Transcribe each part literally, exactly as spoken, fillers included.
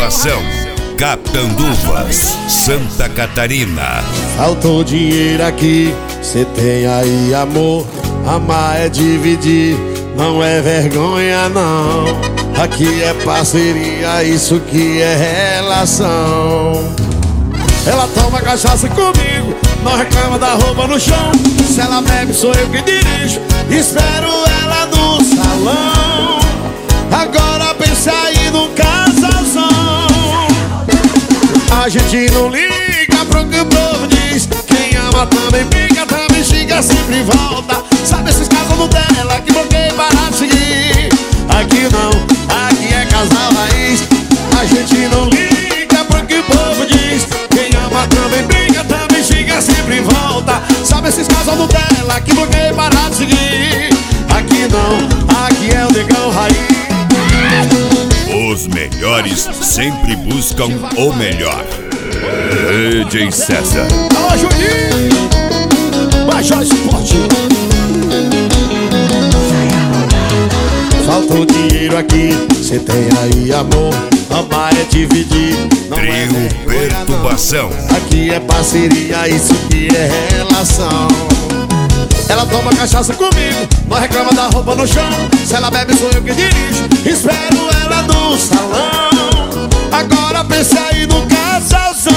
Coração, Catanduvas, Santa Catarina. Faltou dinheiro aqui, cê tem aí amor. Amar é dividir, não é vergonha não. Aqui é parceria, isso que é relação. Ela toma cachaça comigo, não reclama da roupa no chão. Se ela bebe sou eu que dirijo, espero ela no salão. Agora pensa aí no casalzão. A gente não liga pro que o povo diz. Quem ama também briga, também xinga, sempre volta. Sabe esses casos no dela que bloqueia para de seguir. Aqui não, aqui é casal raiz. A gente não liga pro que o povo diz. Quem ama também briga, também xinga, sempre volta. Sabe esses casos no dela que bloqueia para de seguir. Aqui não, aqui é o negão raiz. Os melhores sempre buscam o melhor. D J César. Alô, Juninho! Major Esporte. Faltou dinheiro aqui, cê tem aí amor. Amar é dividir, não é Trio Perturbação. Aqui é parceria, isso que é relação. Ela toma cachaça comigo, não reclama da roupa no chão. Se ela bebe sou eu que dirijo, espero ela no salão. Agora pensa aí no casalzão.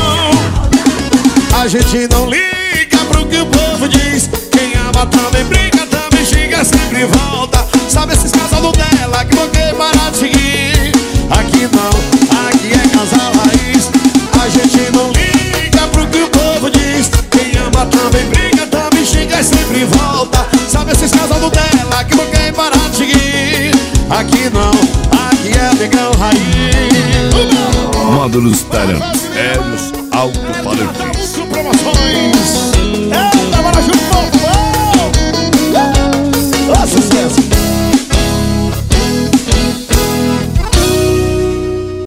A gente não liga pro que o povo diz. Quem ama também briga, também xinga, sempre volta. Sabe esses casal do dela que bloqueia para de seguir. Aqui não, aqui é casal raiz. A gente não liga pro que o povo diz. Quem ama também briga, também xinga, sempre volta. Sabe esses casal do dela que bloqueia para de seguir. Aqui não, aqui é negão raiz. Módulos Taran, é nos alto-falantes.